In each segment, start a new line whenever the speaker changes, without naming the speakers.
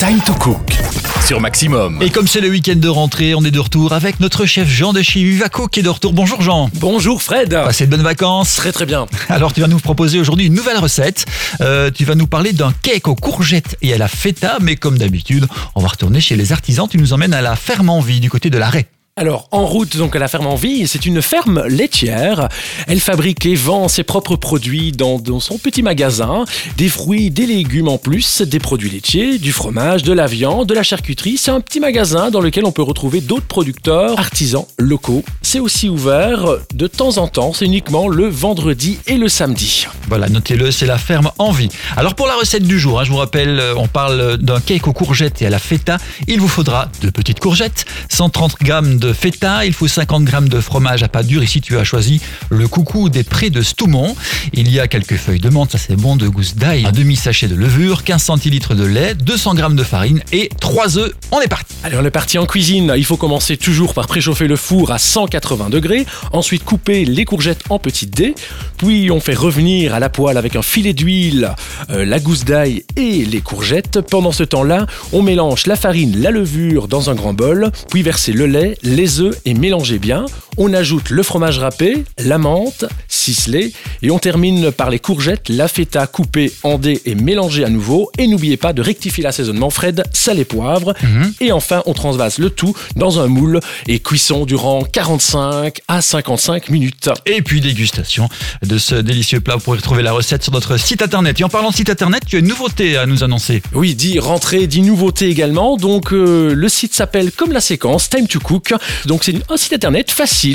Time to Cook sur Maximum.
Et comme c'est le week-end de rentrée, on est de retour avec notre chef Jean de chez Vivaco qui est de retour. Bonjour Jean.
Bonjour Fred.
Passez de bonnes vacances.
Très bien.
Alors tu vas nous proposer aujourd'hui une nouvelle recette. Tu vas nous parler d'un cake aux courgettes et à la feta, mais comme d'habitude, on va retourner chez les artisans. Tu nous emmènes à la ferme en vie du côté de l'Arrêt.
Alors, en route donc à la ferme en vie, c'est une ferme laitière. Elle fabrique et vend ses propres produits dans son petit magasin. Des fruits, des légumes en plus, des produits laitiers, du fromage, de la viande, de la charcuterie. C'est un petit magasin dans lequel on peut retrouver d'autres producteurs, artisans locaux. C'est aussi ouvert de temps en temps, c'est uniquement le vendredi et le samedi.
Voilà, notez-le, c'est la ferme en vie. Alors pour la recette du jour, je vous rappelle, on parle d'un cake aux courgettes et à la feta. Il vous faudra 2 petites courgettes, 130 g de feta, il faut 50 g de fromage à pâte dure. Ici, tu as choisi le coucou des prés de Stoumont. Il y a quelques feuilles de menthe, ça c'est bon, de gousse d'ail, un demi-sachet de levure, 15 centilitres de lait, 200 g de farine et 3 œufs. On est parti.
Allez, on est parti en cuisine. Il faut commencer toujours par préchauffer le four à 180 degrés. Ensuite, couper les courgettes en petites dés. Puis, on fait revenir à la poêle avec un filet d'huile, la gousse d'ail et les courgettes. Pendant ce temps-là, on mélange la farine, la levure dans un grand bol. Puis, verser le lait, les œufs et mélangez bien. On ajoute le fromage râpé, la menthe, ciselée et on termine par les courgettes, la feta coupée en dés et mélangée à nouveau. Et n'oubliez pas de rectifier l'assaisonnement, Fred, sel et poivre. Et enfin, on transvase le tout dans un moule et cuisson durant 45 à 55 minutes.
Et puis dégustation de ce délicieux plat. Vous pourrez retrouver la recette sur notre site internet. Et en parlant de site internet, tu as une nouveauté à nous annoncer.
Oui, dit rentrée, dit nouveauté également. Donc le site s'appelle comme la séquence Time to Cook. Donc c'est un site internet facile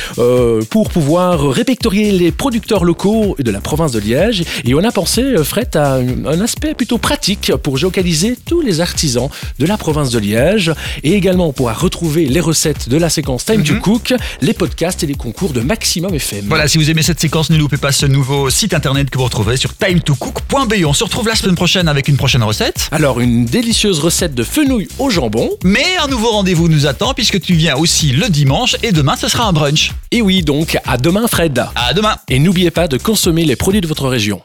pour pouvoir répertorier les producteurs locaux de la province de Liège. Et on a pensé, Fred, à un aspect plutôt pratique pour géolocaliser tous les artisans de la province de Liège. Et également, on pourra retrouver les recettes de la séquence Time to Cook, les podcasts et les concours de Maximum FM.
Voilà, si vous aimez cette séquence, ne loupez pas ce nouveau site internet que vous retrouvez sur timetocook.be. On se retrouve la semaine prochaine avec une prochaine recette.
Alors, une délicieuse recette de fenouil au jambon.
Mais un nouveau rendez-vous nous attend puisque tu viens aussi le dimanche et demain, ce sera un brunch.
Et oui, donc, à demain, Fred.
À demain.
Et n'oubliez pas de consommer les produits de votre région.